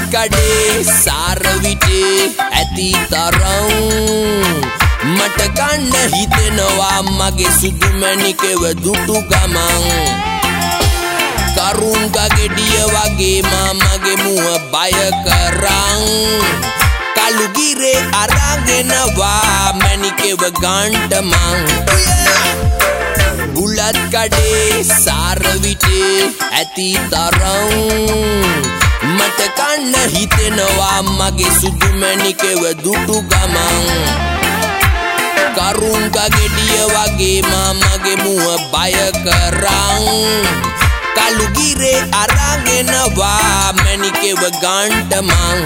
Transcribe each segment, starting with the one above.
කඩේ සාර විටේ ඇති තරම් මට කන්න හිතෙනවා මගේ සුදු මැණිකෙව දුටු ගමන් කරුංග ගෙඩිය වගේ මගේ මුව බය කරන් කළු ගිරේ අරගෙනවා මැණිකෙව ගන්ට මං බුලත් කඩේ සාර විටේ ඇති තරම් මට කන්න හිතෙනවා මගේ සුදු මැණිකෙව දුටු ගමන් කරුංග ගෙඩිය වගේ මගේ මුව බය කරන් කළු ගිරේ අරගෙනවා මැණිකෙව ගන්ට මං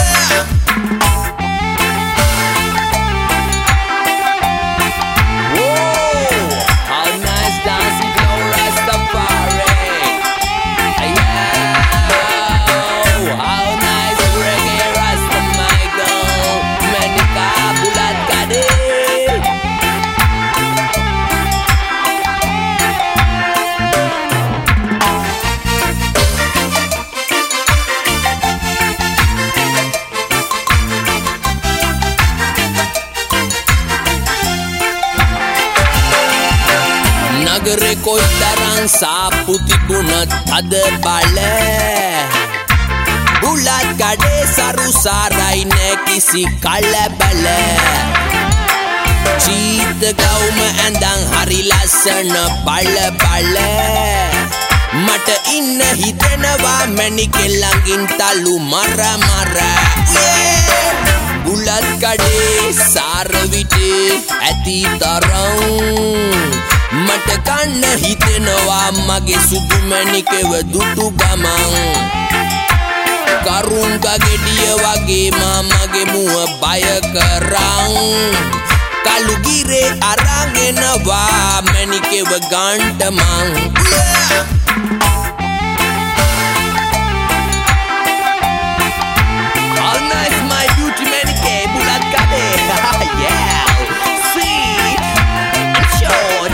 නගරේ කොයිතරම් සාප්පු තිබුණත් අද බල බුලත් කඩේ සරු සාරයි නෑ කිසි කලබල චීත ගවුම ඇඳන් හරි ලස්සන බල බල මට ඉන්න හිතෙනවා මැණිකෙ ළඟින් තලු මර මර බුලත් කඩේ සාර විටේ ඇති තරම් මට කන්න හිතෙනවා මගේ සුදු මැණිකෙව දුටු ගමන් කරුංග ගෙඩිය වගේ මගේ මුව බය කරන් කළු ගිරේ අරගෙනවා මැණිකෙව ගන්ට මං All nice my beauty Menike බුලත් කඩේ yeah sweet and short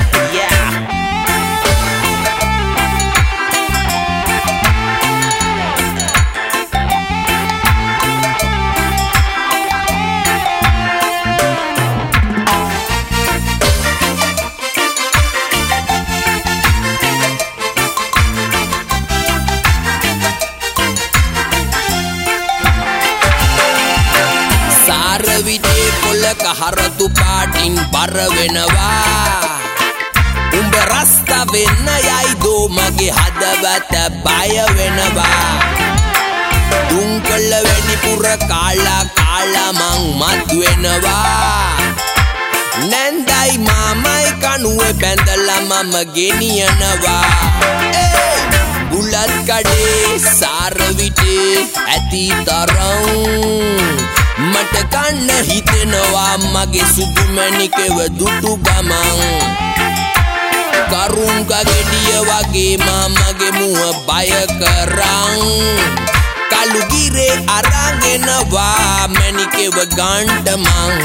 විටේ පොළ කහරතු පාටින් බර වෙනවා උඹ රස්තා වෙන්න යයිදෝ මගේ හදවත බය වෙනවා දුංකල වැඩිපුර කාලා මං මත් වෙනවා නැන්දයි මාමයි කනුවේ බැඳලා මම ගෙනියනවා බුලත් කඩේ සාර විටේ ඇති තරම් මට කන්න හිතෙනවා මගේ සුදු මැණිකෙව දුටු ගමන් කරුංග ගෙඩිය වගේ මගේ මුව බය කරන් කළු ගිරේ අරගෙනවා මැණිකෙව ගන්ට මං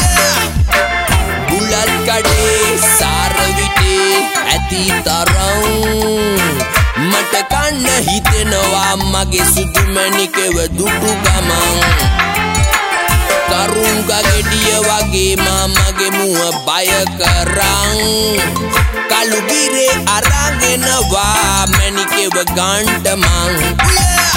බුලත් කඩේ සාර විටේ ඇති තරම් මට කන්න හිතෙනවා මගේ සුදු මැණිකෙව දුටු ගමන් කරුංග ගෙඩිය වගේ මගේ මුව බය කරන් කළු ගිරේ අරගෙනවා මැණිකෙව ගන්ට මං